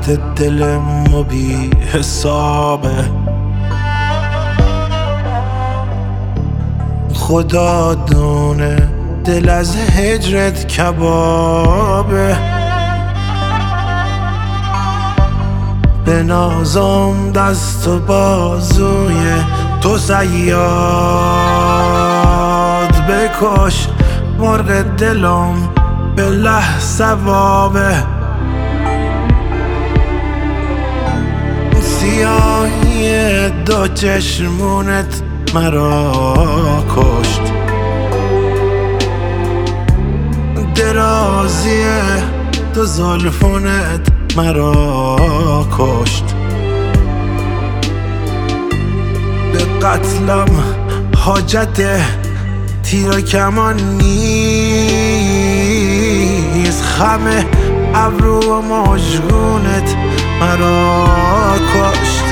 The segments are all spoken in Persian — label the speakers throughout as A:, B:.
A: درد دل ما بی حسابه. خدا دونه دل از هجرت کبابه. به نازم دست و بازوی تو صیاد بکش، مرغ دلم به لحظه وابه. سیاهی دو چشمونت مرا کشت، درازی دو زلفونت مرا کشت. به قتلم حاجت تیر و کمان نیست، خم ابرو و مژگونت مرا کشت.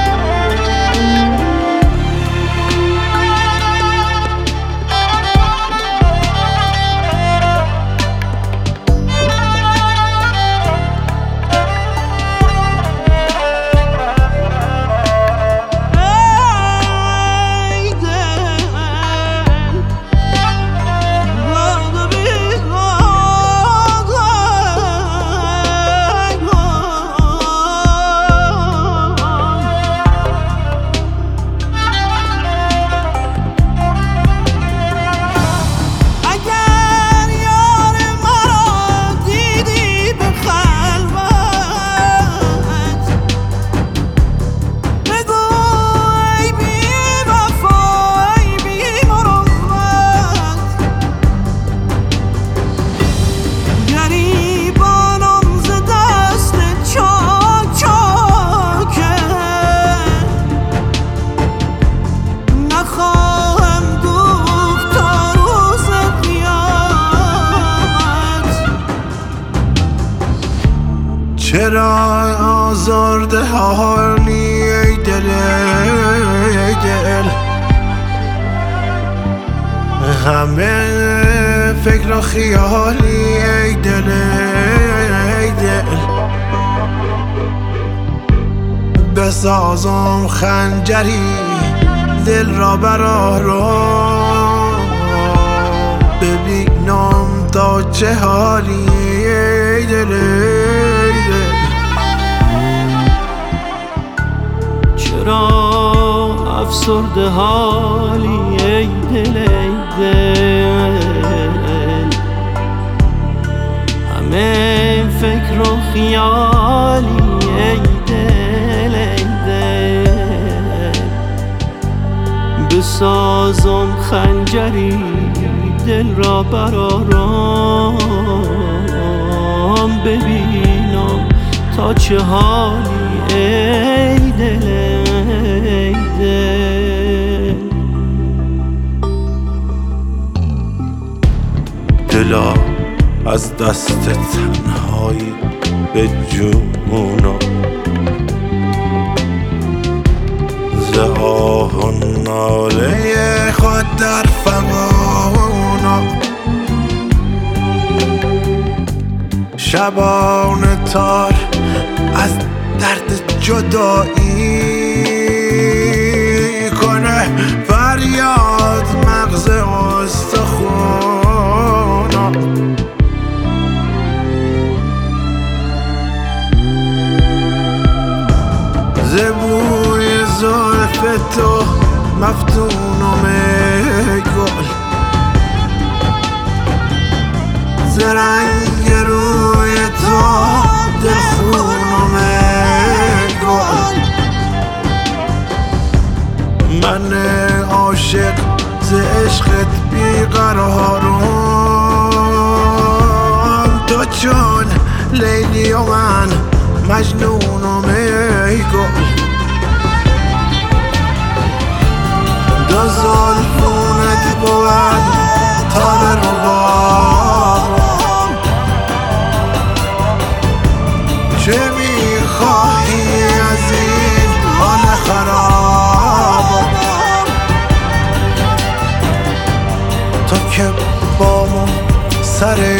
A: چرا آزرده حالی ای دل ای دل، همه فکر و خیالی ای دل ای دل. بسازم خنجری دل را بر آرام، ببینم تا چه حالی ای دل ای دل.
B: چرا افسرده حالی ای دل ای دل، همه فکر و خیالی ای دل ای دل. بسازم خنجری دل را بر آرام، ببینم تا چه حالی ای دل ای دل.
A: دلا از دست تنهایی به جونم، ز آه و ناله خود در فغانم. شبان تار از درد جدایی کنه فریاد مغز استخونم. ز بوی زلف تو مفتونم ای گل، ز رنگ روی تو دلخونم ای گل. من عاشق ز عشقت بیقرارم، تو چون لیلی و من مجنونم ای گل. دو زلفونت بود تار ربابم، چه میخواهی از این حال خرابم؟ تو که با من سر